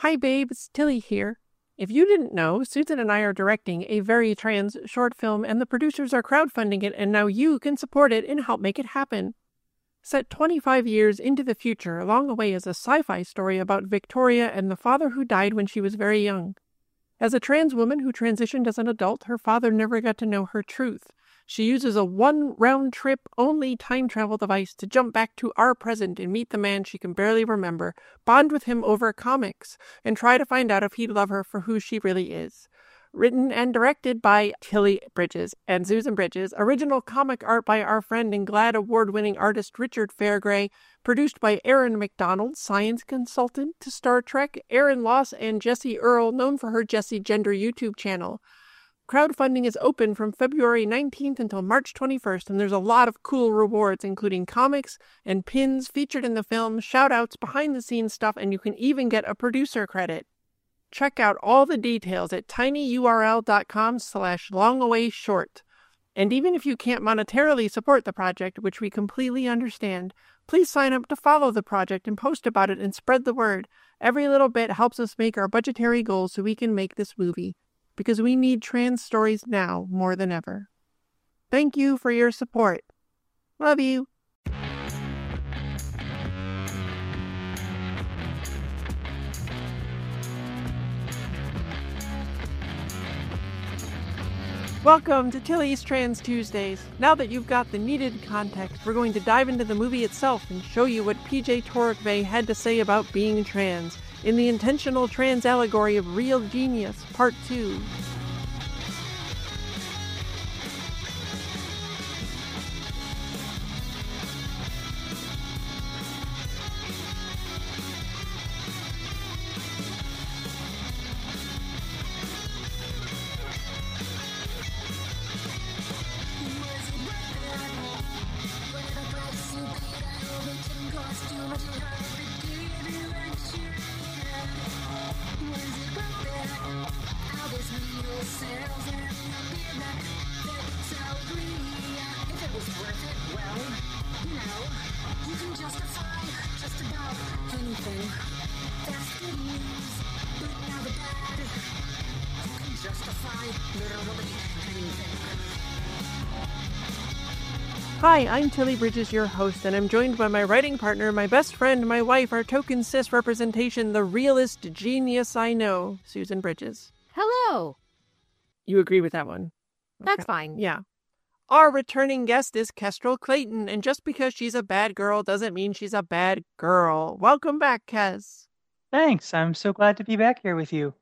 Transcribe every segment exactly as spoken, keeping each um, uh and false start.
Hi, babe, it's Tilly here. If you didn't know, Susan and I are directing a very trans short film, and the producers are crowdfunding it, and now you can support it and help make it happen. Set twenty-five years into the future, Long Away is a sci-fi story about Victoria and the father who died when she was very young. As a trans woman who transitioned as an adult, her father never got to know her truth. She uses a one-round-trip only time travel device to jump back to our present and meet the man she can barely remember, bond with him over comics, and try to find out if he'd love her for who she really is. Written and directed by Tilly Bridges and Susan Bridges. Original comic art by our friend and GLAAD award-winning artist Richard Fairgray. Produced by Erin McDonald, science consultant to Star Trek, Erin Loss and Jessie Earl, known for her Jessie Gender YouTube channel. Crowdfunding is open from February nineteenth until March twenty-first, and there's a lot of cool rewards, including comics and pins featured in the film, shout-outs, behind-the-scenes stuff, and you can even get a producer credit. Check out all the details at tinyurl.com slash longawayshort. And even if you can't monetarily support the project, which we completely understand, please sign up to follow the project and post about it and spread the word. Every little bit helps us make our budgetary goals so we can make this movie, because we need trans stories now more than ever. Thank you for your support. Love you. Welcome to Tilly's Trans Tuesdays. Now that you've got the needed context, we're going to dive into the movie itself and show you what P J Torokvei had to say about being trans in the intentional trans allegory of Real Genius, Part two. Hi, I'm Tilly Bridges, your host, and I'm joined by my writing partner, my best friend, my wife, our token cis representation, the realest genius I know, Susan Bridges. Hello. You agree with that one? That's Okay. fine. Yeah. Our returning guest is Kestrel Clayton, and just because she's a bad girl doesn't mean she's a bad girl. Welcome back, Kes. Thanks. I'm so glad to be back here with you.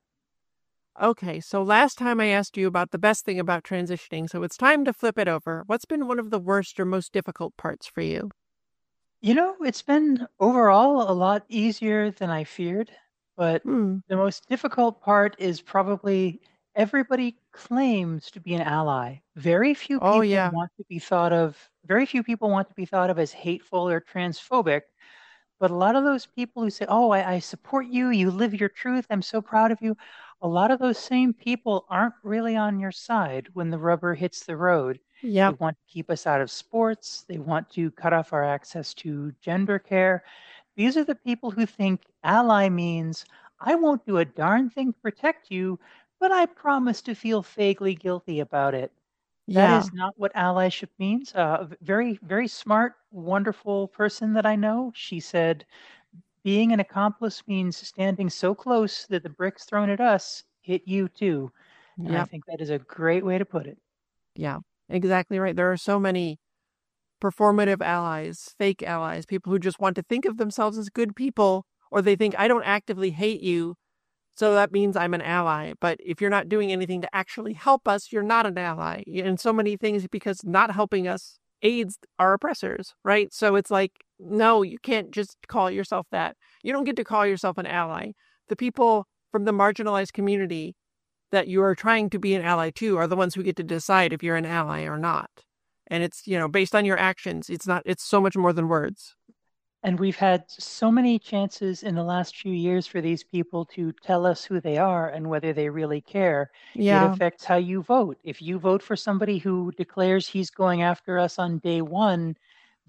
Okay, so last time I asked you about the best thing about transitioning, so it's time to flip it over. What's been one of the worst or most difficult parts for you? You know, it's been overall a lot easier than I feared, but Hmm. the most difficult part is probably everybody claims to be an ally. Very few Oh, people yeah. want to be thought of, very few people want to be thought of as hateful or transphobic. But a lot of those people who say, "Oh, I, I support you, you live your truth, I'm so proud of you," a lot of those same people aren't really on your side when the rubber hits the road. They Yep. want to keep us out of sports, they want to cut off our access to gender care. These are the people who think ally means, I won't do a darn thing to protect you, but I promise to feel vaguely guilty about it. That Yeah. is not what allyship means. Uh, a v- very, very smart, wonderful person that I know, she said, being an accomplice means standing so close that the bricks thrown at us hit you too. And I Yep. think that is a great way to put it. Yeah. Exactly right. There are so many performative allies, fake allies, people who just want to think of themselves as good people, or they think I don't actively hate you, so that means I'm an ally. But if you're not doing anything to actually help us, you're not an ally. And so many things, because not helping us aids our oppressors, right? So it's like, no, you can't just call yourself that. You don't get to call yourself an ally. The people from the marginalized community that you are trying to be an ally to are the ones who get to decide if you're an ally or not. And it's, you know, based on your actions. It's not, it's so much more than words. And we've had so many chances in the last few years for these people to tell us who they are and whether they really care. It Yeah. affects how you vote. If you vote for somebody who declares he's going after us on day one,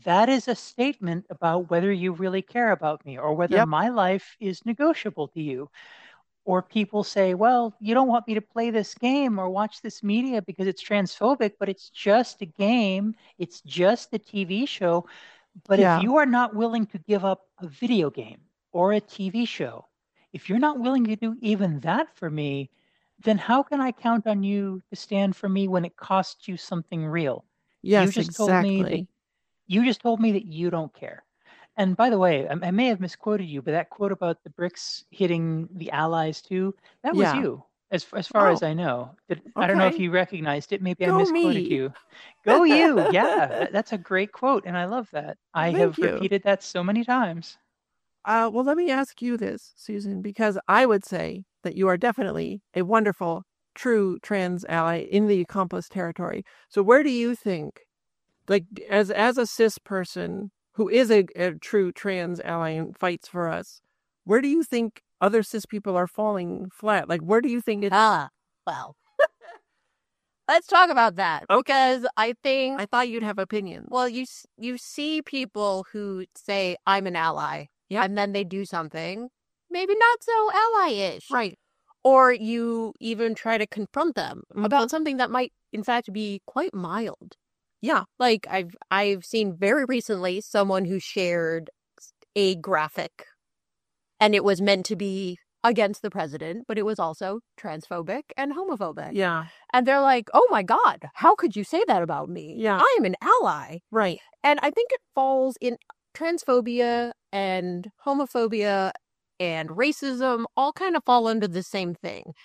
that is a statement about whether you really care about me or whether Yep. my life is negotiable to you. Or people say, well, you don't want me to play this game or watch this media because it's transphobic, but it's just a game. It's just a T V show. But if Yeah. you are not willing to give up a video game or a T V show, if you're not willing to do even that for me, then how can I count on you to stand for me when it costs you something real? You Yes, just told me that exactly. you just told me that you don't care. And by the way, I, I may have misquoted you, but that quote about the bricks hitting the allies too, that was Yeah. you, as as far as Oh, I know. Did, I don't know if okay. you recognized it. Maybe I Go misquoted me. you. Go you. Yeah, that, that's a great quote, and I love that. I Thank have you. repeated that so many times. Uh, well, let me ask you this, Susan, because I would say that you are definitely a wonderful, true trans ally in the accomplice territory. So, where do you think, like, as as a cis person who is a, a true trans ally and fights for us, where do you think other cis people are falling flat? Like, where do you think it's? Ah, well, let's talk about that Okay. because I think I thought you'd have opinions. well, you s- you see people who say I'm an ally, Yep. and then they do something maybe not so ally-ish, Right. or you even try to confront them Mhm. about something that might, in fact, be quite mild. Yeah. Like I've I've seen very recently someone who shared a graphic, and it was meant to be against the president, but it was also transphobic and homophobic. Yeah. And they're like, oh my God, how could you say that about me? Yeah. I am an ally. Right. And I think it falls in transphobia and homophobia and racism all kind of fall under the same thing.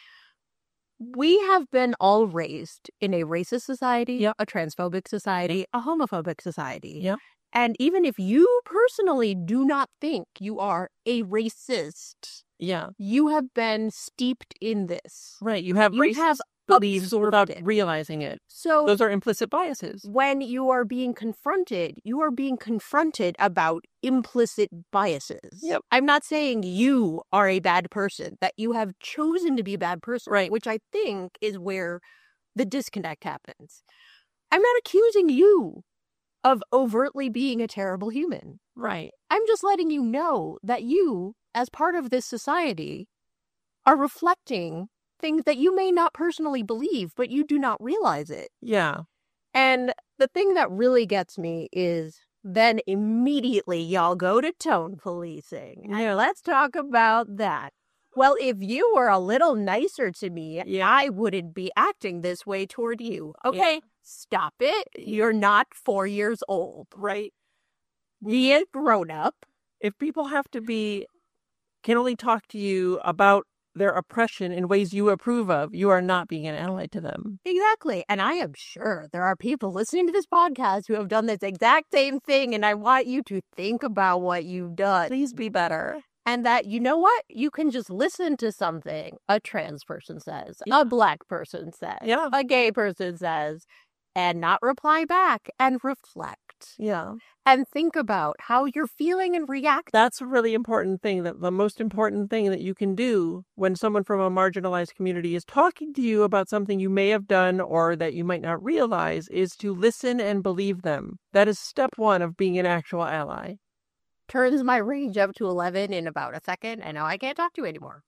We have been all raised in a racist society, Yep. a transphobic society, a homophobic society. Yep. And even if you personally do not think you are a racist, Yeah. you have been steeped in this. Right. You have You racist have beliefs absorbed without it. realizing it. So Those are implicit biases. when you are being confronted, you are being confronted about implicit biases. Yep. I'm not saying you are a bad person, that you have chosen to be a bad person, Right. which I think is where the disconnect happens. I'm not accusing you of overtly being a terrible human. Right. I'm just letting you know that you, as part of this society, are reflecting things that you may not personally believe, but you do not realize it. Yeah. And the thing that really gets me is then immediately y'all go to tone policing. And let's talk about that. Well, if you were a little nicer to me, Yeah. I wouldn't be acting this way toward you. Okay, Yeah. stop it. You're not four years old. Right. Be a grown up. If people have to be, can only talk to you about their oppression in ways you approve of, you are not being an ally to them. Exactly. And I am sure there are people listening to this podcast who have done this exact same thing. And I want you to think about what you've done. Please be better. And that, you know what? You can just listen to something a trans person says, Yeah. a black person says, Yeah. a gay person says, and not reply back and reflect Yeah. and think about how you're feeling and react. That's a really important thing, that the most important thing that you can do when someone from a marginalized community is talking to you about something you may have done or that you might not realize is to listen and believe them. That is step one of being an actual ally. Turns my range up to eleven in about a second, and now I can't talk to you anymore.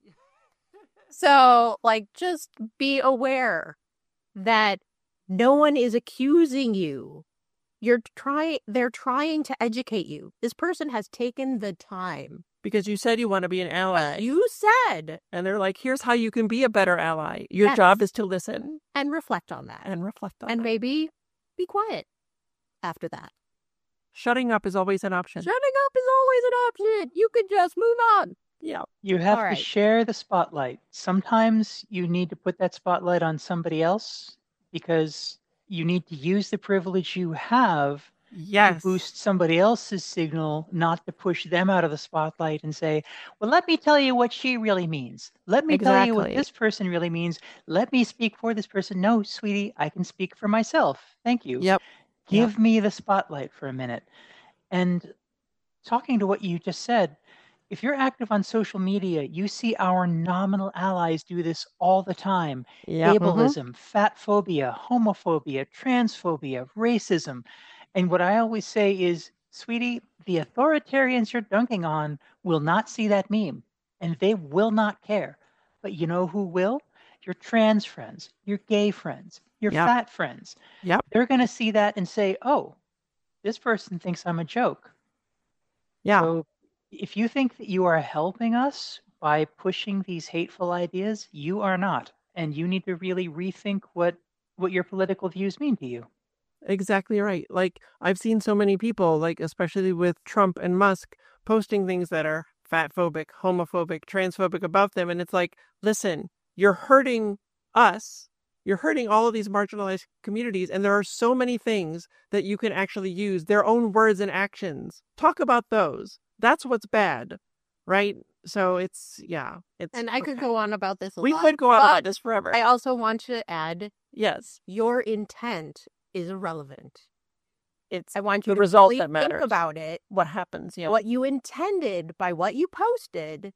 So, like, just be aware that no one is accusing you. You're trying, they're trying to educate you. This person has taken the time. Because you said you want to be an ally. You said. And they're like, here's how you can be a better ally. Your Yes. job is to listen And reflect on that. and reflect on And that. maybe be quiet after that. Shutting up is always an option. Shutting up is always an option. You could just move on. Yeah. You have All to right. share the spotlight. Sometimes you need to put that spotlight on somebody else because you need to use the privilege you have Yes. to boost somebody else's signal, not to push them out of the spotlight and say, well, let me tell you what she really means. Let me tell you what Exactly. this person really means. Let me speak for this person. No, sweetie, I can speak for myself. Thank you. Yep. Give me the spotlight for a minute. And talking to what you just said, if you're active on social media, you see our nominal allies do this all the time. Yeah. Ableism, fat phobia, homophobia, transphobia, racism. And what I always say is, Sweetie, the authoritarians you're dunking on will not see that meme, and they will not care. But you know who will? Your trans friends, your gay friends, your Yep. fat friends. Yep. They're going to see that and say, oh, this person thinks I'm a joke. Yeah. So if you think that you are helping us by pushing these hateful ideas, you are not. And you need to really rethink what, what your political views mean to you. Exactly right. Like, I've seen so many people, like, especially with Trump and Musk, posting things that are fatphobic, homophobic, transphobic about them. And it's like, listen, you're hurting us. You're hurting all of these marginalized communities. And there are so many things that you can actually use, their own words and actions. Talk about those. That's what's bad, right? So it's, yeah. It's And I could okay. go on about this a We lot. could go on but about this forever. I also want to add, Yes. your intent is irrelevant. It's I want you the to result really that matters. think about it. What happens, yeah. What you intended by what you posted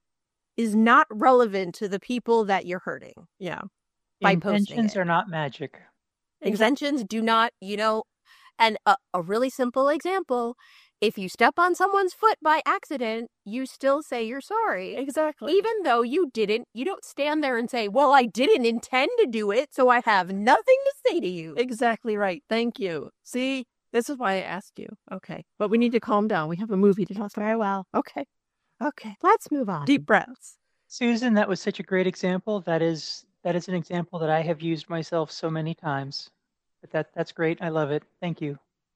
is not relevant to the people that you're hurting. Yeah. By posting Intentions it. are not magic. Intentions do not, you know, and a, a really simple example, if you step on someone's foot by accident, you still say you're sorry. Exactly. Even though you didn't, you don't stand there and say, well, I didn't intend to do it, so I have nothing to say to you. Exactly right. Thank you. See, this is why I asked you. Okay. But we need to calm down. We have a movie to talk about. Very well. Okay. Okay. Let's move on. Deep breaths. Susan, that was such a great example. That is that is an example that I have used myself so many times. But that that's great. I love it. Thank you.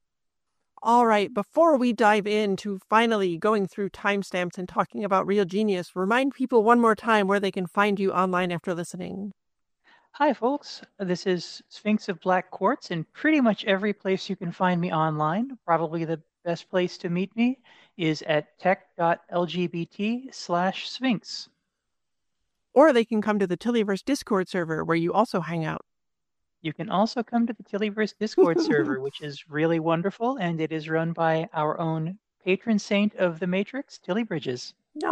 All right. Before we dive into finally going through timestamps and talking about Real Genius, remind people one more time where they can find you online after listening. Hi, folks. This is Sphinx of Black Quartz, and pretty much every place you can find me online. Probably the best place to meet me is at tech.lgbt slash Sphinx. Or they can come to the Tillyverse Discord server where you also hang out. You can also come to the Tillyverse Discord server, which is really wonderful, and it is run by our own patron saint of the Matrix, Tilly Bridges.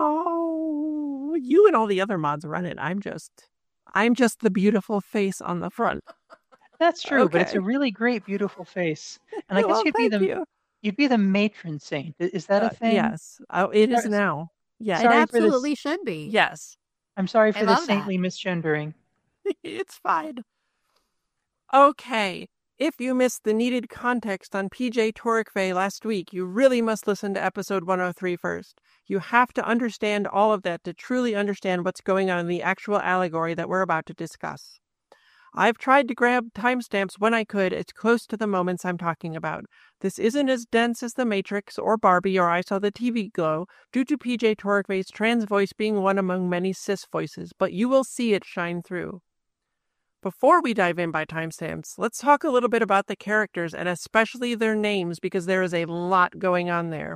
No, you and all the other mods run it. I'm just, I'm just the beautiful face on the front. That's true, but it's Okay. a really great, beautiful face. And I guess Well, you'd be thank the you. you'd be the matron saint. I- Is that Uh, a thing? yes, oh, it is Sorry- now. Yeah, It Sorry for this. absolutely should be. yes, I'm sorry I for the love that. saintly misgendering. it's fine. Okay, if you missed the needed context on P J Torikve last week, you really must listen to episode one oh three first. You have to understand all of that to truly understand what's going on in the actual allegory that we're about to discuss. I've tried to grab timestamps when I could as close to the moments I'm talking about. This isn't as dense as The Matrix or Barbie or I Saw the T V Glow due to P J Torikve's trans voice being one among many cis voices, but you will see it shine through. Before we dive in by timestamps, let's talk a little bit about the characters and especially their names because there is a lot going on there.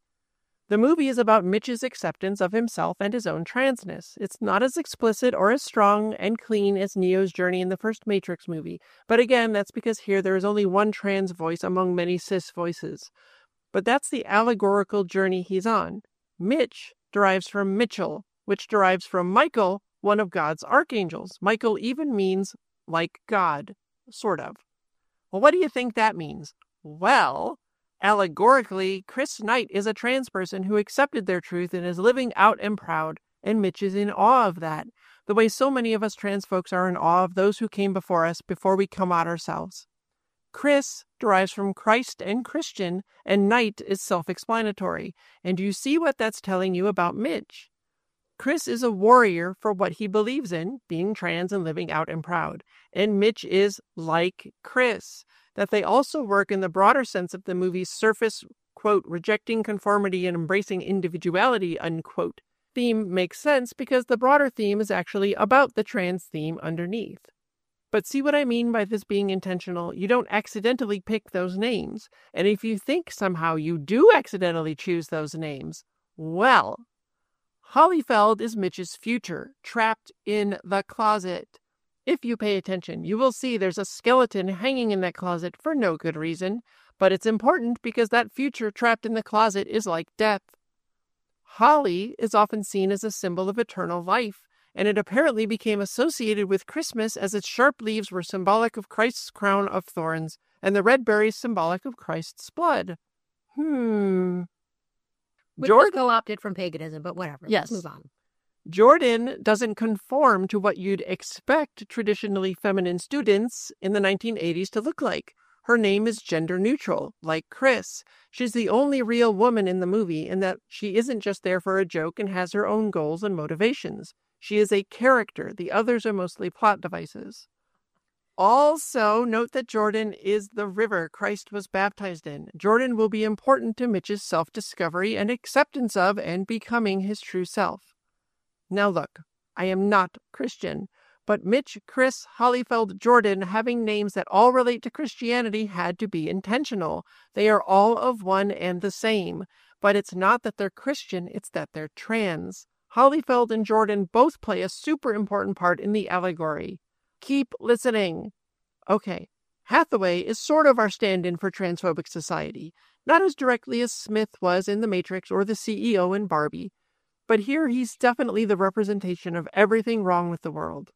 The movie is about Mitch's acceptance of himself and his own transness. It's not as explicit or as strong and clean as Neo's journey in the first Matrix movie, but again, that's because here there is only one trans voice among many cis voices. But that's the allegorical journey he's on. Mitch derives from Mitchell, which derives from Michael, one of God's archangels. Michael even means like God, sort of. Well, what do you think that means? Well, allegorically, Chris Knight is a trans person who accepted their truth and is living out and proud, and Mitch is in awe of that, the way so many of us trans folks are in awe of those who came before us before we come out ourselves. Chris derives from Christ and Christian, and Knight is self-explanatory. And you see what that's telling you about Mitch. Chris is a warrior for what he believes in, being trans and living out and proud. And Mitch is like Chris, that they also work in the broader sense of the movie's surface, quote, rejecting conformity and embracing individuality, unquote, theme makes sense because the broader theme is actually about the trans theme underneath. But see what I mean by this being intentional? You don't accidentally pick those names. And if you think somehow you do accidentally choose those names, well, Hollyfeld is Mitch's future, trapped in the closet. If you pay attention, you will see there's a skeleton hanging in that closet for no good reason, but it's important because that future trapped in the closet is like death. Holly is often seen as a symbol of eternal life, and it apparently became associated with Christmas as its sharp leaves were symbolic of Christ's crown of thorns, and the red berries symbolic of Christ's blood. Hmm. Which Jordan? was co-opted from paganism, but whatever. Yes. Let's move on. Jordan doesn't conform to what you'd expect traditionally feminine students in the nineteen eighties to look like. Her name is gender neutral, like Chris. She's the only real woman in the movie in that she isn't just there for a joke and has her own goals and motivations. She is a character. The others are mostly plot devices. Also, note that Jordan is the river Christ was baptized in. Jordan will be important to Mitch's self-discovery and acceptance of and becoming his true self. Now look, I am not Christian, but Mitch, Chris, Holyfeld, Jordan having names that all relate to Christianity had to be intentional. They are all of one and the same, but it's not that they're Christian, it's that they're trans. Holyfeld and Jordan both play a super important part in the allegory. Keep listening. Okay, Hathaway is sort of our stand-in for transphobic society, not as directly as Smith was in The Matrix or the C E O in Barbie, but here he's definitely the representation of everything wrong with the world.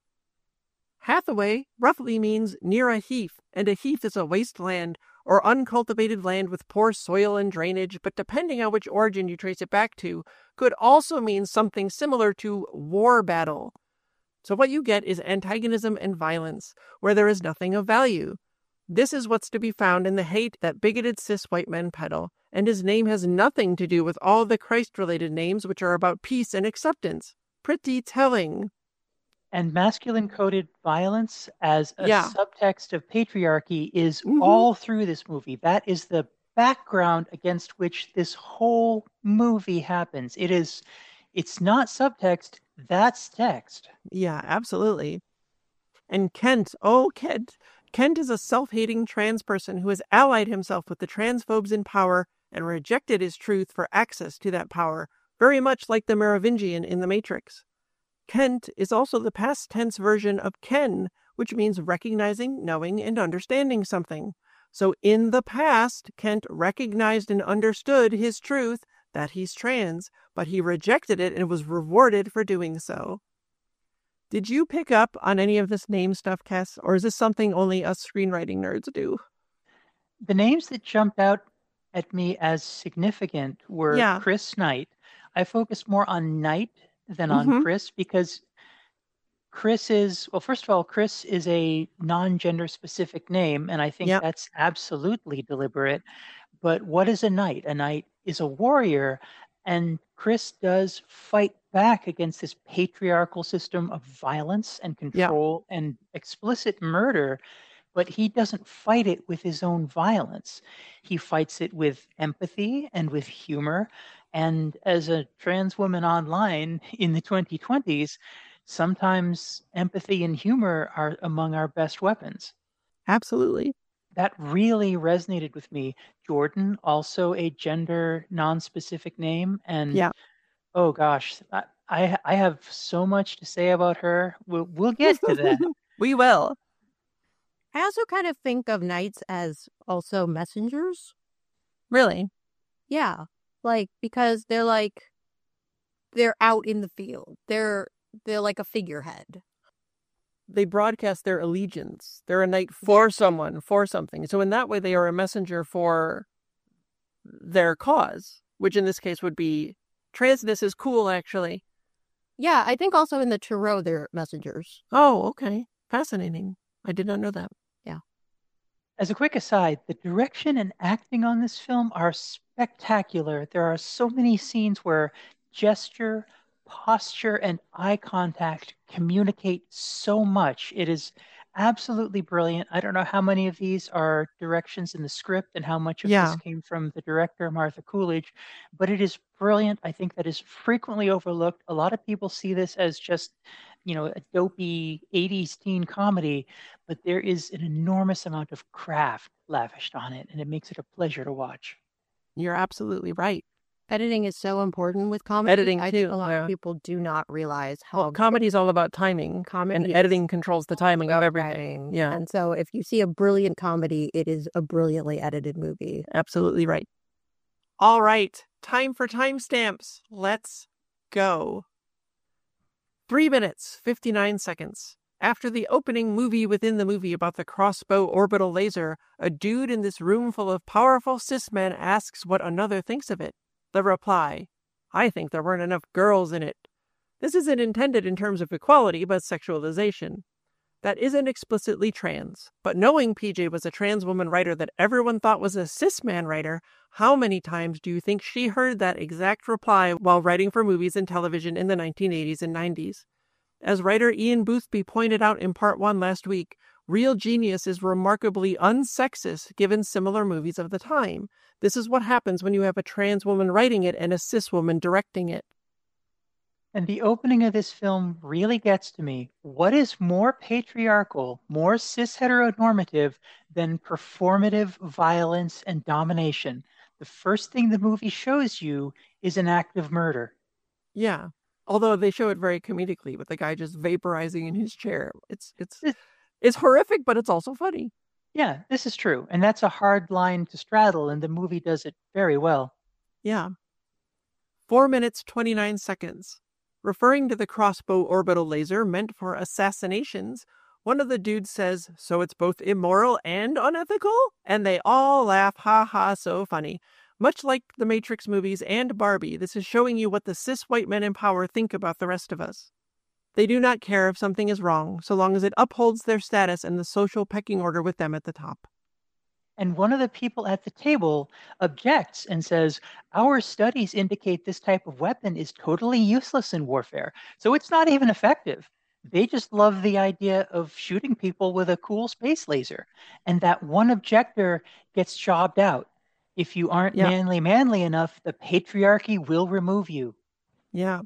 Hathaway roughly means near a heath, and a heath is a wasteland or uncultivated land with poor soil and drainage, but depending on which origin you trace it back to, could also mean something similar to war battle. So what you get is antagonism and violence, where there is nothing of value. This is what's to be found in the hate that bigoted cis white men peddle, and his name has nothing to do with all the Christ-related names which are about peace and acceptance. Pretty telling. And masculine-coded violence as a Yeah. subtext of patriarchy is Mhm. all through this movie. That is the background against which this whole movie happens. It is, it's not subtext, that's text. Yeah, absolutely. And Kent, oh, Kent. Kent is a self-hating trans person who has allied himself with the transphobes in power and rejected his truth for access to that power, very much like the Merovingian in The Matrix. Kent is also the past tense version of Ken, which means recognizing, knowing, and understanding something. So in the past, Kent recognized and understood his truth, that he's trans, but he rejected it and was rewarded for doing so. Did you pick up on any of this name stuff, Cass, or is this something only us screenwriting nerds do? The names that jumped out at me as significant were Yeah. Chris Knight. I focused more on Knight than on Mhm. Chris because Chris is, well, first of all, Chris is a non-gender specific name, and I think Yep. that's absolutely deliberate. But what is a knight? A knight is a warrior, and Chris does fight back against this patriarchal system of violence and control and explicit murder, but he doesn't fight it with his own violence. He fights it with empathy and with humor. And as a trans woman online in the twenty twenties, sometimes empathy and humor are among our best weapons. Absolutely. That really resonated with me. Jordan, also a gender non-specific name, and Yeah. oh gosh, I, I I have so much to say about her. We'll we'll get to that. We will. I also kind of think of knights as also messengers. Really? Yeah. Like, because they're like, they're out in the field. They're, they're like a figurehead. They broadcast their allegiance. They're a knight for someone, for something. So in that way, they are a messenger for their cause, which in this case would be transness is cool, actually. Yeah, I think also in the Tarot, they're messengers. Oh, okay. Fascinating. I did not know that. Yeah. As a quick aside, the direction and acting on this film are spectacular. There are so many scenes where gesture, posture, and eye contact communicate so much. It is absolutely brilliant. I don't know how many of these are directions in the script and how much of Yeah. this came from the director, Martha Coolidge, but it is brilliant. I think that is frequently overlooked. A lot of people see this as just, you know, a dopey eighties teen comedy, but there is an enormous amount of craft lavished on it, and it makes it a pleasure to watch. You're absolutely right. Editing is so important with comedy. Editing, I think too, a lot yeah. of people do not realize how Well, comedy is all about timing, comedy and is editing controls the timing of about everything. writing. Yeah, And so if you see a brilliant comedy, it is a brilliantly edited movie. absolutely right. All right, time for timestamps. Let's go. Three minutes, fifty-nine seconds. After the opening movie within the movie about the crossbow orbital laser, a dude in this room full of powerful cis men asks what another thinks of it. The reply, I think there weren't enough girls in it. This isn't intended in terms of equality, but sexualization. That isn't explicitly trans, but knowing P J was a trans woman writer that everyone thought was a cis man writer, how many times do you think she heard that exact reply while writing for movies and television in the nineteen eighties and nineties? As writer Ian Boothby pointed out in part one last week, Real Genius is remarkably unsexist given similar movies of the time. This is what happens when you have a trans woman writing it and a cis woman directing it. And the opening of this film really gets to me. What is more patriarchal, more cis heteronormative than performative violence and domination? The first thing the movie shows you is an act of murder. Yeah. Although they show it very comedically with the guy just vaporizing in his chair. It's it's it's horrific, but it's also funny. Yeah, this is true. And that's a hard line to straddle, and the movie does it very well. Yeah. Four minutes, twenty-nine seconds. Referring to the crossbow orbital laser meant for assassinations, one of the dudes says, so it's both immoral and unethical? And they all laugh, ha ha, so funny. Much like the Matrix movies and Barbie, this is showing you what the cis white men in power think about the rest of us. They do not care if something is wrong, so long as it upholds their status and the social pecking order with them at the top. And one of the people at the table objects and says, our studies indicate this type of weapon is totally useless in warfare, so it's not even effective. They just love the idea of shooting people with a cool space laser. And that one objector gets jobbed out. If you aren't yeah. manly, manly enough, the patriarchy will remove you. Yeah.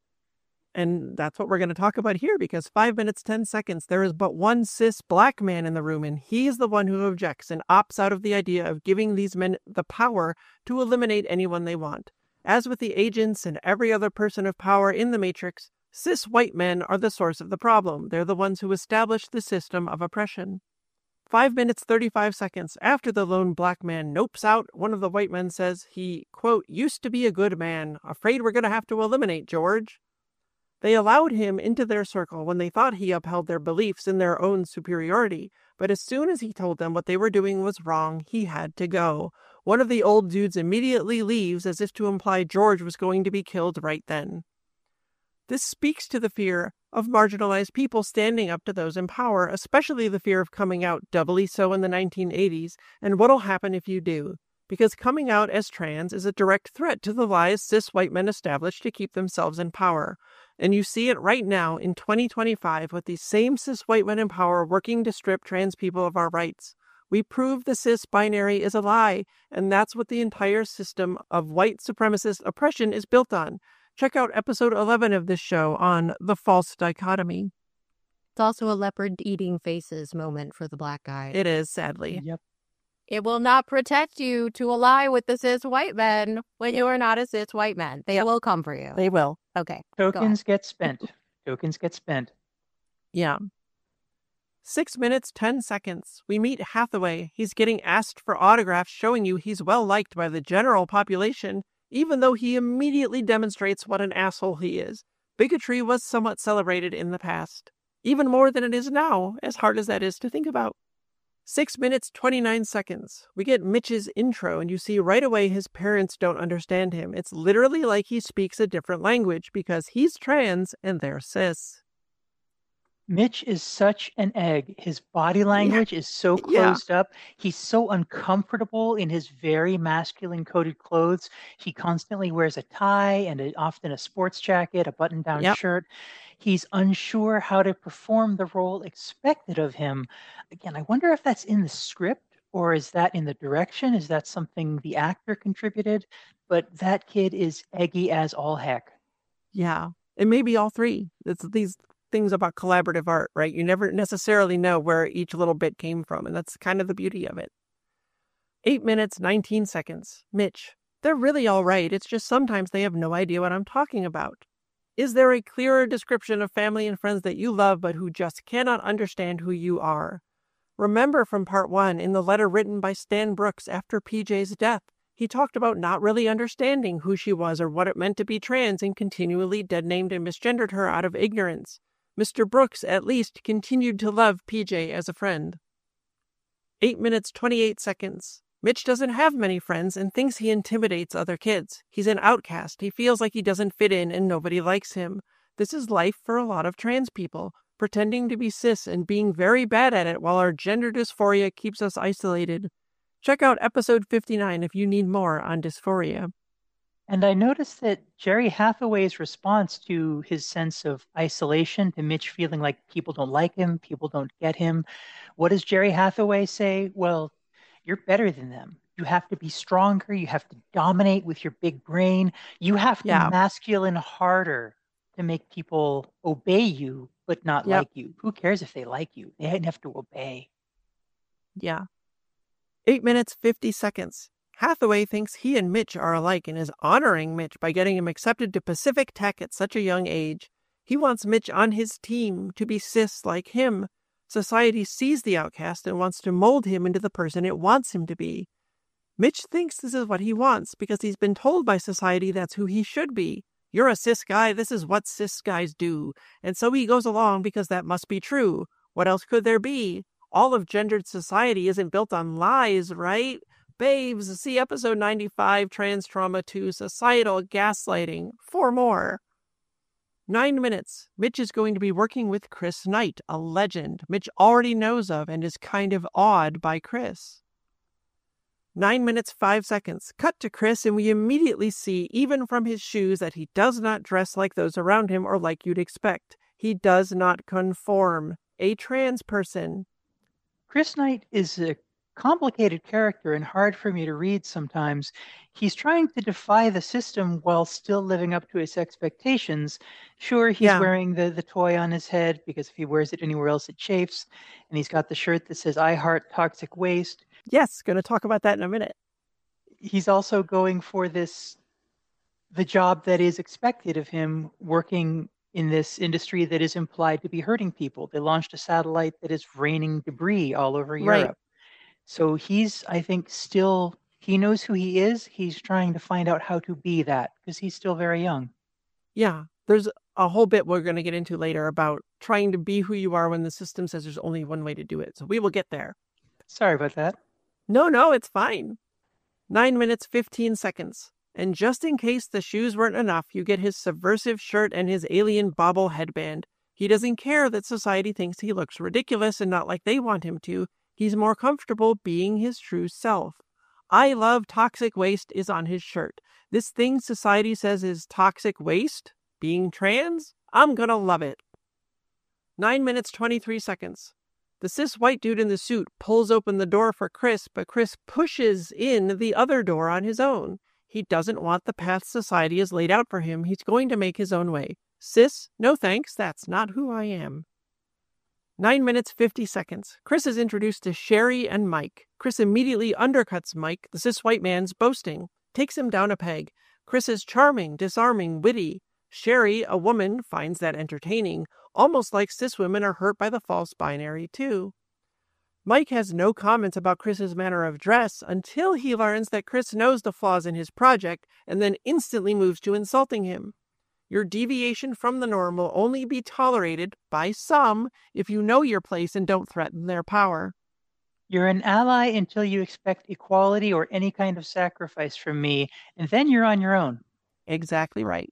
And that's what we're going to talk about here, because five minutes, ten seconds, there is but one cis black man in the room, and he's the one who objects and opts out of the idea of giving these men the power to eliminate anyone they want. As with the agents and every other person of power in the Matrix, cis white men are the source of the problem. They're the ones who establish the system of oppression. Five minutes, thirty-five seconds after the lone black man nopes out, one of the white men says he, quote, used to be a good man, afraid we're going to have to eliminate George. They allowed him into their circle when they thought he upheld their beliefs in their own superiority, but as soon as he told them what they were doing was wrong, he had to go. One of the old dudes immediately leaves as if to imply George was going to be killed right then. This speaks to the fear of marginalized people standing up to those in power, especially the fear of coming out, doubly so in the nineteen eighties, and what'll happen if you do. Because coming out as trans is a direct threat to the lies cis white men established to keep themselves in power. And you see it right now in twenty twenty-five with these same cis white men in power working to strip trans people of our rights. We prove the cis binary is a lie, and that's what the entire system of white supremacist oppression is built on. Check out episode eleven of this show on the false dichotomy. It's also a leopard eating faces moment for the black guy. It is, sadly. Yep. It will not protect you to ally with the cis white men when you are not a cis white man. They will come for you. They will. Okay. Tokens get spent. Tokens get spent. Yeah. Six minutes, ten seconds. We meet Hathaway. He's getting asked for autographs, showing you he's well liked by the general population, even though he immediately demonstrates what an asshole he is. Bigotry was somewhat celebrated in the past. Even more than it is now, as hard as that is to think about. Six minutes, twenty-nine seconds. We get Mitch's intro, and you see right away his parents don't understand him. It's literally like he speaks a different language because he's trans and they're cis. Mitch is such an egg. His body language yeah. is so closed yeah. up. He's so uncomfortable in his very masculine coated clothes. He constantly wears a tie and a, often a sports jacket, a button-down yep. shirt. He's unsure how to perform the role expected of him. Again, I wonder if that's in the script or is that in the direction? Is that something the actor contributed? But that kid is eggy as all heck. Yeah, it may be all three. It's these things about collaborative art, right? You never necessarily know where each little bit came from, and that's kind of the beauty of it. Eight minutes, nineteen seconds. Mitch, they're really all right. It's just sometimes they have no idea what I'm talking about. Is there a clearer description of family and friends that you love but who just cannot understand who you are? Remember from part one, in the letter written by Stan Brooks after P J's death, he talked about not really understanding who she was or what it meant to be trans and continually dead-named and misgendered her out of ignorance. Mister Brooks at least continued to love P J as a friend. Eight minutes, twenty-eight seconds. Mitch doesn't have many friends and thinks he intimidates other kids. He's an outcast. He feels like he doesn't fit in and nobody likes him. This is life for a lot of trans people, pretending to be cis and being very bad at it while our gender dysphoria keeps us isolated. Check out episode fifty-nine if you need more on dysphoria. And I noticed that Jerry Hathaway's response to his sense of isolation, to Mitch feeling like people don't like him, people don't get him, what does Jerry Hathaway say? Well, you're better than them. You have to be stronger. You have to dominate with your big brain. You have to Yeah. masculine harder to make people obey you, but not Yep. like you. Who cares if they like you? They have to obey. Yeah. Eight minutes, fifty seconds. Hathaway thinks he and Mitch are alike and is honoring Mitch by getting him accepted to Pacific Tech at such a young age. He wants Mitch on his team to be cis like him. Society sees the outcast and wants to mold him into the person it wants him to be. Mitch thinks this is what he wants because he's been told by society that's who he should be. You're a cis guy, this is what cis guys do. And so he goes along because that must be true. What else could there be? All of gendered society isn't built on lies, right? Babes, see episode ninety-five, Trans Trauma two, Societal Gaslighting, for more. Nine minutes. Mitch is going to be working with Chris Knight, a legend Mitch already knows of and is kind of awed by Chris. Nine minutes, five seconds. Cut to Chris, and we immediately see, even from his shoes, that he does not dress like those around him or like you'd expect. He does not conform. A trans person. Chris Knight is a complicated character and hard for me to read sometimes. He's trying to defy the system while still living up to his expectations. Sure, he's Yeah. wearing the, the toy on his head because if he wears it anywhere else, it chafes. And he's got the shirt that says, I heart toxic waste. Yes, going to talk about that in a minute. He's also going for this, the job that is expected of him, working in this industry that is implied to be hurting people. They launched a satellite that is raining debris all over Right. Europe. So he's, I think, still, he knows who he is. He's trying to find out how to be that because he's still very young. Yeah, there's a whole bit we're going to get into later about trying to be who you are when the system says there's only one way to do it. So we will get there. Sorry about that. No, no, it's fine. Nine minutes, fifteen seconds. And just in case the shoes weren't enough, you get his subversive shirt and his alien bobble headband. He doesn't care that society thinks he looks ridiculous and not like they want him to. He's more comfortable being his true self. I love toxic waste is on his shirt. This thing society says is toxic waste, being trans, I'm gonna love it. Nine minutes, twenty-three seconds. The cis white dude in the suit pulls open the door for Chris, but Chris pushes in the other door on his own. He doesn't want the path society has laid out for him. He's going to make his own way. Cis, no thanks, that's not who I am. Nine minutes, fifty seconds. Chris is introduced to Sherry and Mike. Chris immediately undercuts Mike, the cis white man's boasting, takes him down a peg. Chris is charming, disarming, witty. Sherry, a woman, finds that entertaining, almost like cis women are hurt by the false binary too. Mike has no comments about Chris's manner of dress until he learns that Chris knows the flaws in his project and then instantly moves to insulting him. Your deviation from the norm will only be tolerated by some if you know your place and don't threaten their power. You're an ally until you expect equality or any kind of sacrifice from me, and then you're on your own. Exactly right.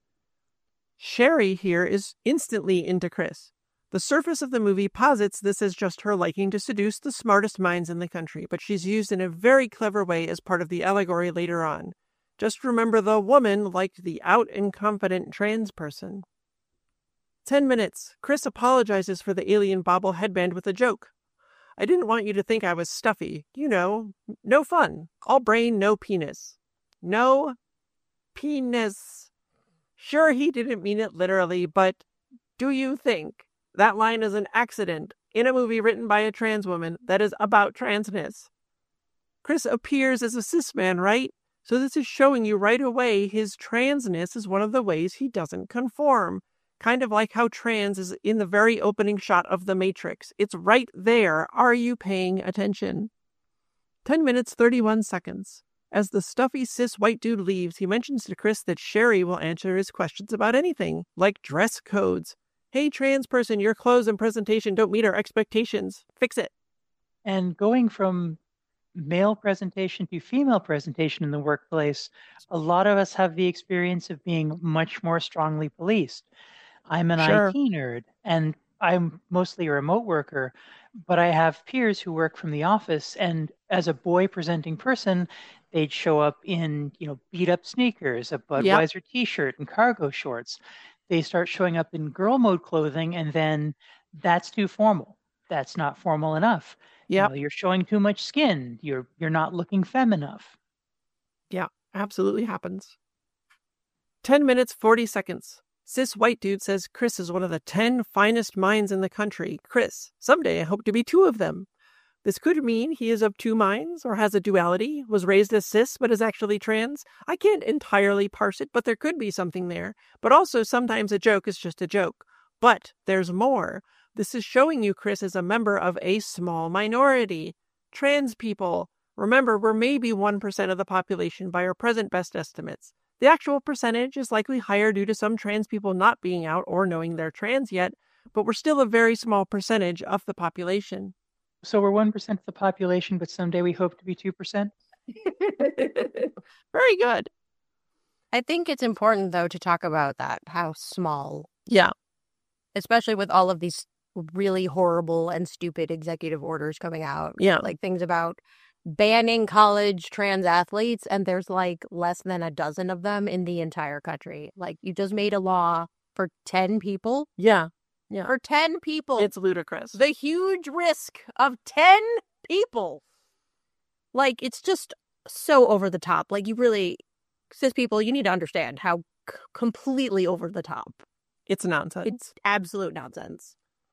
Sherry here is instantly into Chris. The surface of the movie posits this as just her liking to seduce the smartest minds in the country, but she's used in a very clever way as part of the allegory later on. Just remember the woman liked the out and confident trans person. Ten minutes. Chris apologizes for the alien bobble headband with a joke. I didn't want you to think I was stuffy. You know, no fun. All brain, no penis. No penis. Sure, he didn't mean it literally, but do you think that line is an accident in a movie written by a trans woman that is about transness? Chris appears as a cis man, right? So this is showing you right away his transness is one of the ways he doesn't conform. Kind of like how trans is in the very opening shot of The Matrix. It's right there. Are you paying attention? ten minutes, thirty-one seconds. As the stuffy cis white dude leaves, he mentions to Chris that Sherry will answer his questions about anything, like dress codes. Hey, trans person, your clothes and presentation don't meet our expectations. Fix it. And going from male presentation to female presentation in the workplace, a lot of us have the experience of being much more strongly policed. I'm an Sure. I T nerd and I'm mostly a remote worker, but I have peers who work from the office, and as a boy presenting person, they'd show up in, you know, beat up sneakers, a Yep. Budweiser t-shirt and cargo shorts. They start showing up in girl mode clothing, and then that's too formal. That's not formal enough. You Yep. know, you're showing too much skin. You're you're not looking femme enough. Yeah, absolutely happens. ten minutes, forty seconds. Cis white dude says Chris is one of the ten finest minds in the country. Chris, someday I hope to be two of them. This could mean he is of two minds or has a duality, was raised as cis but is actually trans. I can't entirely parse it, but there could be something there. But also sometimes a joke is just a joke. But there's more. This is showing you Chris is a member of a small minority. Trans people. Remember, we're maybe one percent of the population by our present best estimates. The actual percentage is likely higher due to some trans people not being out or knowing they're trans yet, but we're still a very small percentage of the population. So we're one percent of the population, but someday we hope to be two percent? Very good. I think it's important, though, to talk about that, how small. Yeah. Especially with all of these really horrible and stupid executive orders coming out. Yeah. Like things about banning college trans athletes, and there's like less than a dozen of them in the entire country. Like you just made a law for ten people. Yeah. Yeah. For ten people. It's ludicrous. The huge risk of ten people. Like it's just so over the top. Like you really, cis people, you need to understand how c- completely over the top. It's nonsense. It's absolute nonsense.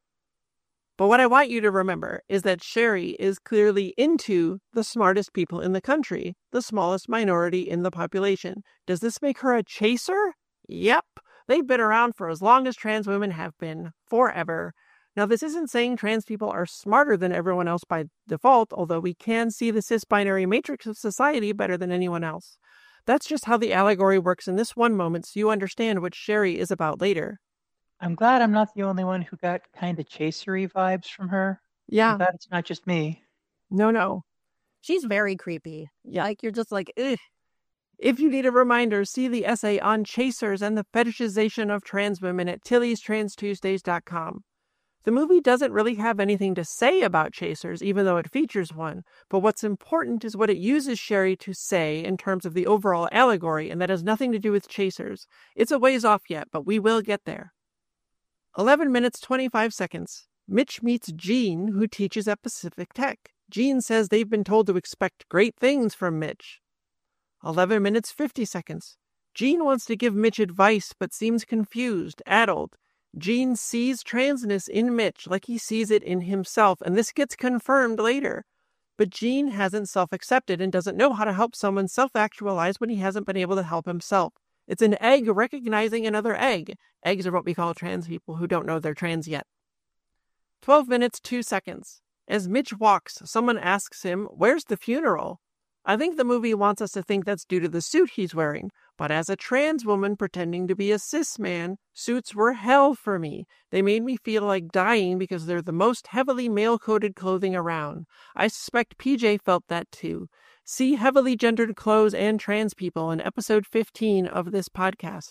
But what I want you to remember is that Sherry is clearly into the smartest people in the country, the smallest minority in the population. Does this make her a chaser? Yep. They've been around for as long as trans women have been, forever. Now, this isn't saying trans people are smarter than everyone else by default, although we can see the cis-binary matrix of society better than anyone else. That's just how the allegory works in this one moment, so you understand what Sherry is about later. I'm glad I'm not the only one who got kind of chasery vibes from her. Yeah. I'm glad it's not just me. No, no. She's very creepy. Yeah. Like, you're just like, ugh. If you need a reminder, see the essay on chasers and the fetishization of trans women at Tilly's Trans Tuesdays dot com. The movie doesn't really have anything to say about chasers, even though it features one. But what's important is what it uses Sherry to say in terms of the overall allegory, and that has nothing to do with chasers. It's a ways off yet, but we will get there. eleven minutes, twenty-five seconds. Mitch meets Jean, who teaches at Pacific Tech. Jean says they've been told to expect great things from Mitch. eleven minutes, fifty seconds. Jean wants to give Mitch advice, but seems confused, addled. Jean sees transness in Mitch like he sees it in himself, and this gets confirmed later. But Jean hasn't self-accepted and doesn't know how to help someone self-actualize when he hasn't been able to help himself. It's an egg recognizing another egg. Eggs are what we call trans people who don't know they're trans yet. twelve minutes, two seconds. As Mitch walks, someone asks him, "Where's the funeral?" I think the movie wants us to think that's due to the suit he's wearing, but as a trans woman pretending to be a cis man, suits were hell for me. They made me feel like dying because they're the most heavily male-coded clothing around. I suspect P J felt that too. See heavily gendered clothes and trans people in episode fifteen of this podcast.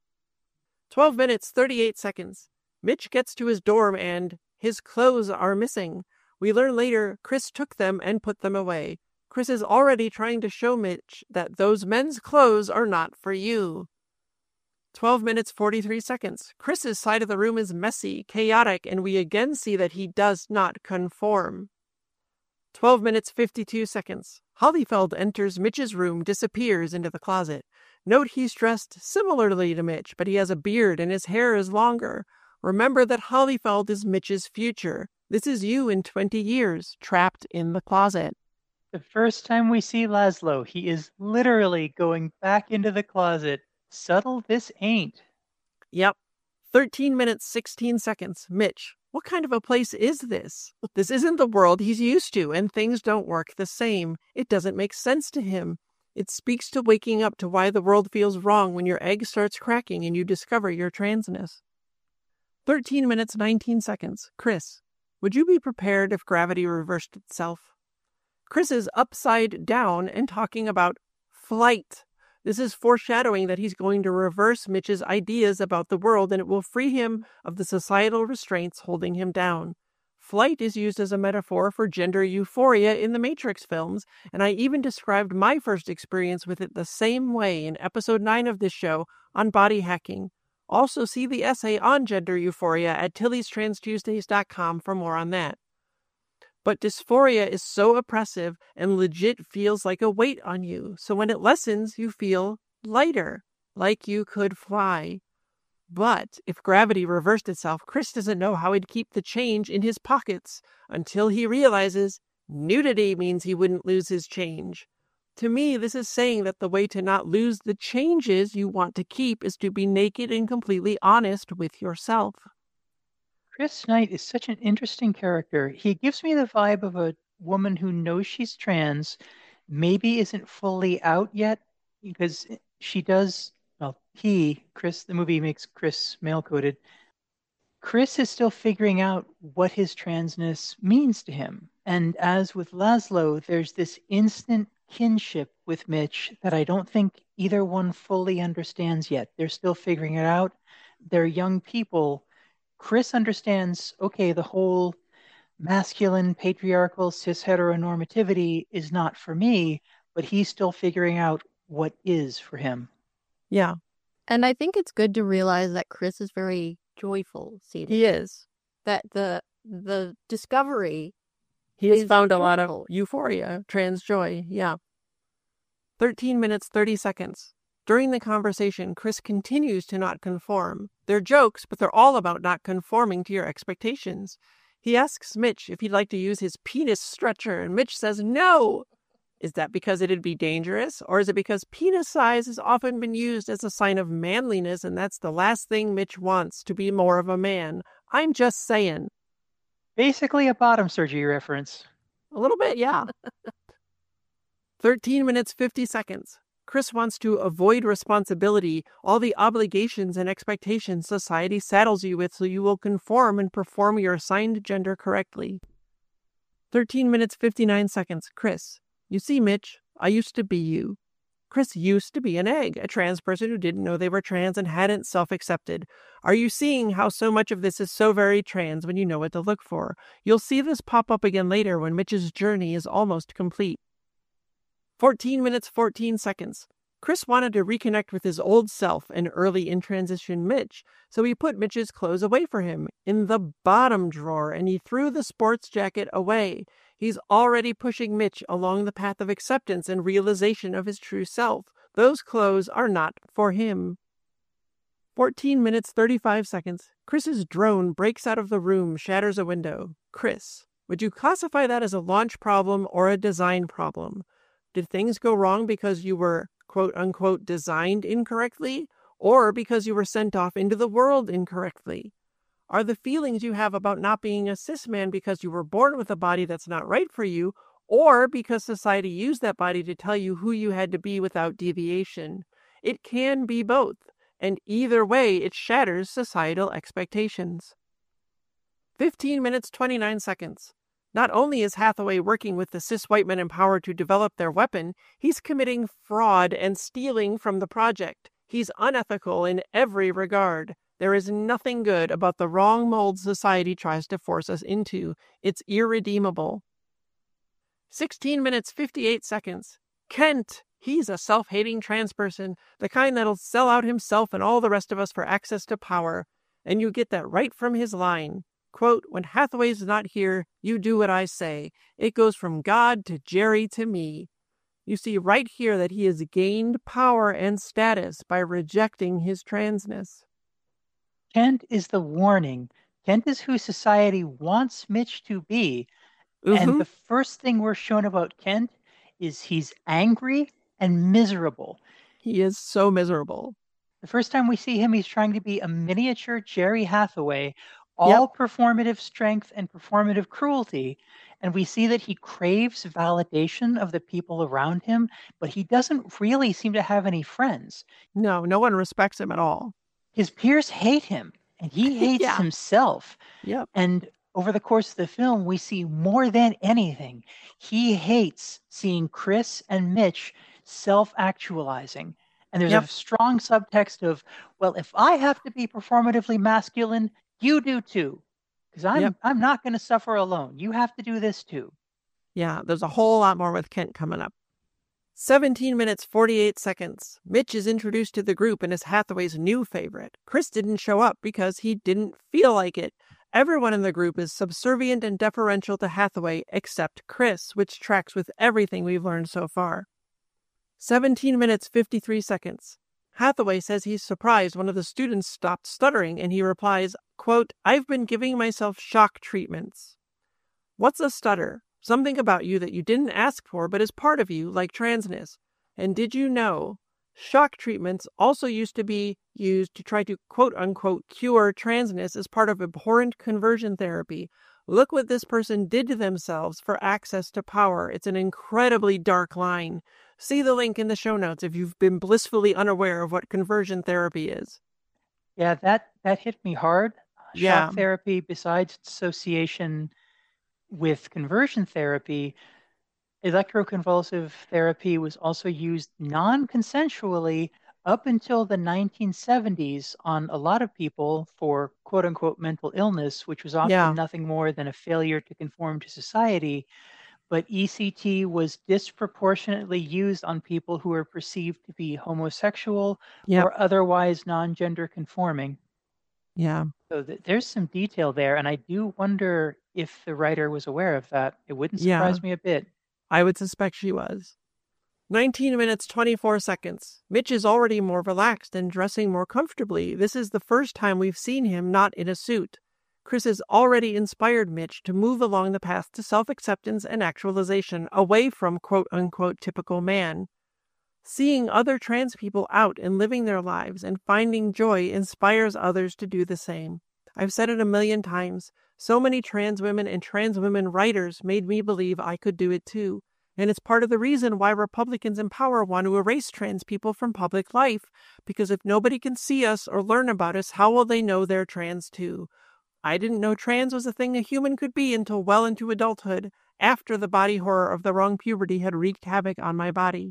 twelve minutes, thirty-eight seconds. Mitch gets to his dorm and his clothes are missing. We learn later Chris took them and put them away. Chris is already trying to show Mitch that those men's clothes are not for you. twelve minutes, forty-three seconds. Chris's side of the room is messy, chaotic, and we again see that he does not conform. twelve minutes, fifty-two seconds. Hollyfeld enters Mitch's room, disappears into the closet. Note he's dressed similarly to Mitch, but he has a beard and his hair is longer. Remember that Hollyfeld is Mitch's future. This is you in twenty years, trapped in the closet. The first time we see Laszlo, he is literally going back into the closet. Subtle this ain't. Yep. thirteen minutes, sixteen seconds. Mitch, what kind of a place is this? This isn't the world he's used to, and things don't work the same. It doesn't make sense to him. It speaks to waking up to why the world feels wrong when your egg starts cracking and you discover your transness. thirteen minutes, nineteen seconds. Chris, would you be prepared if gravity reversed itself? Chris is upside down and talking about flight. This is foreshadowing that he's going to reverse Mitch's ideas about the world, and it will free him of the societal restraints holding him down. Flight is used as a metaphor for gender euphoria in the Matrix films, and I even described my first experience with it the same way in episode nine of this show on body hacking. Also see the essay on gender euphoria at tilly's trans tuesdays dot com for more on that. But dysphoria is so oppressive and legit feels like a weight on you, so when it lessens, you feel lighter, like you could fly. But if gravity reversed itself, Chris doesn't know how he'd keep the change in his pockets until he realizes nudity means he wouldn't lose his change. To me, this is saying that the way to not lose the changes you want to keep is to be naked and completely honest with yourself. Chris Knight is such an interesting character. He gives me the vibe of a woman who knows she's trans, maybe isn't fully out yet, because she does, well, he, Chris, the movie makes Chris male-coded. Chris is still figuring out what his transness means to him. And as with Laszlo, there's this instant kinship with Mitch that I don't think either one fully understands yet. They're still figuring it out. They're young people. Chris understands, okay, the whole masculine, patriarchal, cis heteronormativity is not for me, but he's still figuring out what is for him. Yeah. And I think it's good to realize that Chris is very joyful seeing He is. that the the discovery He has is found a lot of joyful. euphoria, trans joy. Yeah. thirteen minutes, thirty seconds. During the conversation, Chris continues to not conform. They're jokes, but they're all about not conforming to your expectations. He asks Mitch if he'd like to use his penis stretcher, and Mitch says no. Is that because it'd be dangerous, or is it because penis size has often been used as a sign of manliness, and that's the last thing Mitch wants, to be more of a man? I'm just saying. Basically a bottom surgery reference. A little bit, yeah. thirteen minutes, fifty seconds. Chris wants to avoid responsibility, all the obligations and expectations society saddles you with so you will conform and perform your assigned gender correctly. thirteen minutes, fifty-nine seconds. Chris, you see, Mitch, I used to be you. Chris used to be an egg, a trans person who didn't know they were trans and hadn't self-accepted. Are you seeing how so much of this is so very trans when you know what to look for? You'll see this pop up again later when Mitch's journey is almost complete. fourteen minutes, fourteen seconds. Chris wanted to reconnect with his old self, an early in transition Mitch, so he put Mitch's clothes away for him in the bottom drawer, and he threw the sports jacket away. He's already pushing Mitch along the path of acceptance and realization of his true self. Those clothes are not for him. fourteen minutes, thirty-five seconds. Chris's drone breaks out of the room, shatters a window. Chris, would you classify that as a launch problem or a design problem? Did things go wrong because you were, quote unquote, designed incorrectly, or because you were sent off into the world incorrectly? Are the feelings you have about not being a cis man because you were born with a body that's not right for you, or because society used that body to tell you who you had to be without deviation? It can be both, and either way it shatters societal expectations. fifteen minutes, twenty-nine seconds. Not only is Hathaway working with the cis white men in power to develop their weapon, he's committing fraud and stealing from the project. He's unethical in every regard. There is nothing good about the wrong mold society tries to force us into. It's irredeemable. sixteen minutes, fifty-eight seconds. Kent! He's a self-hating trans person, the kind that'll sell out himself and all the rest of us for access to power. And you get that right from his line. Quote, when Hathaway's not here, you do what I say. It goes from God to Jerry to me. You see right here that he has gained power and status by rejecting his transness. Kent is the warning. Kent is who society wants Mitch to be. Mm-hmm. And the first thing we're shown about Kent is he's angry and miserable. He is so miserable. The first time we see him, he's trying to be a miniature Jerry Hathaway, all yep. performative strength and performative cruelty. And we see that he craves validation of the people around him, but he doesn't really seem to have any friends. No, no one respects him at all. His peers hate him. and he hates Yeah. himself. Yep. And over the course of the film, we see more than anything, he hates seeing Chris and Mitch self-actualizing. And there's Yep. a strong subtext of, well, if I have to be performatively masculine, you do too. Because I'm Yep. I'm not going to suffer alone. You have to do this too. Yeah, there's a whole lot more with Kent coming up. seventeen minutes, forty-eight seconds. Mitch is introduced to the group and is Hathaway's new favorite. Chris didn't show up because he didn't feel like it. Everyone in the group is subservient and deferential to Hathaway except Chris, which tracks with everything we've learned so far. seventeen minutes, fifty-three seconds. Hathaway says he's surprised one of the students stopped stuttering, and he replies, quote, "I've been giving myself shock treatments." What's a stutter? Something about you that you didn't ask for but is part of you, like transness. And did you know shock treatments also used to be used to try to quote-unquote cure transness as part of abhorrent conversion therapy? Look what this person did to themselves for access to power. It's an incredibly dark line. See the link in the show notes if you've been blissfully unaware of what conversion therapy is. Yeah, that, that hit me hard. Yeah. Shock therapy, besides association with conversion therapy, electroconvulsive therapy was also used non-consensually up until the nineteen seventies on a lot of people for quote-unquote mental illness, which was often Yeah. nothing more than a failure to conform to society. But E C T was disproportionately used on people who were perceived to be homosexual Yep. or otherwise non-gender conforming. Yeah. So th- there's some detail there, and I do wonder if the writer was aware of that. It wouldn't Yeah. surprise me a bit. I would suspect she was. nineteen minutes, twenty-four seconds. Mitch is already more relaxed and dressing more comfortably. This is the first time we've seen him not in a suit. Chris has already inspired Mitch to move along the path to self-acceptance and actualization, away from quote-unquote typical man. Seeing other trans people out and living their lives and finding joy inspires others to do the same. I've said it a million times. So many trans women and trans women writers made me believe I could do it too. And it's part of the reason why Republicans in power want to erase trans people from public life. Because if nobody can see us or learn about us, how will they know they're trans too? I didn't know trans was a thing a human could be until well into adulthood, after the body horror of the wrong puberty had wreaked havoc on my body.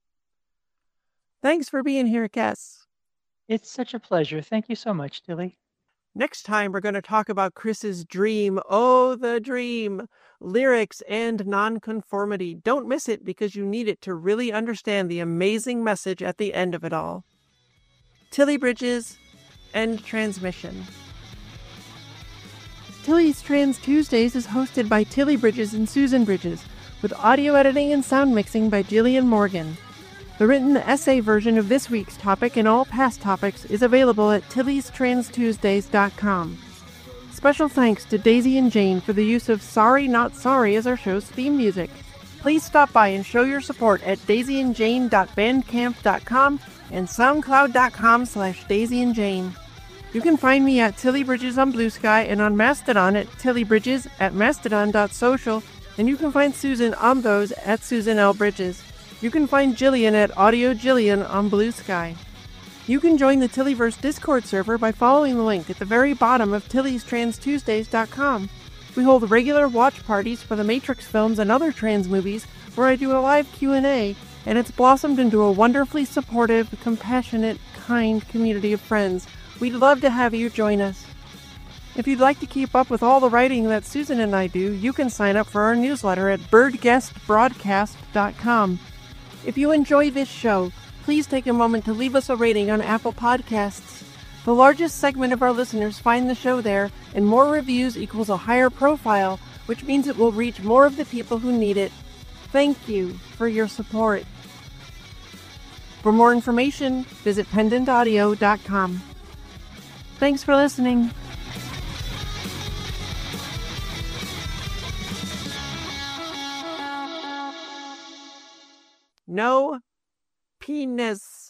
Thanks for being here, Kes. It's such a pleasure. Thank you so much, Tilly. Next time, we're going to talk about Chris's dream. Oh, the dream. Lyrics and nonconformity. Don't miss it because you need it to really understand the amazing message at the end of it all. Tilly Bridges, end transmission. Tilly's Trans Tuesdays is hosted by Tilly Bridges and Susan Bridges, with audio editing and sound mixing by Jillian Morgan. The written essay version of this week's topic and all past topics is available at tillys trans tuesdays dot com. Special thanks to Daisy and Jane for the use of Sorry Not Sorry as our show's theme music. Please stop by and show your support at daisy and jane dot bandcamp dot com and soundcloud dot com slash daisy and jane. You can find me at Tilly Bridges on Blue Sky and on Mastodon at Tilly Bridges at mastodon dot social, and you can find Susan on those at Susan L. Bridges. You can find Jillian at Audio Jillian on Blue Sky. You can join the Tillyverse Discord server by following the link at the very bottom of tillys trans tuesdays dot com. We hold regular watch parties for the Matrix films and other trans movies where I do a live Q and A, and it's blossomed into a wonderfully supportive, compassionate, kind community of friends. We'd love to have you join us. If you'd like to keep up with all the writing that Susan and I do, you can sign up for our newsletter at bird guest broadcast dot com. If you enjoy this show, please take a moment to leave us a rating on Apple Podcasts. The largest segment of our listeners find the show there, and more reviews equals a higher profile, which means it will reach more of the people who need it. Thank you for your support. For more information, visit pendant audio dot com. Thanks for listening. No penis.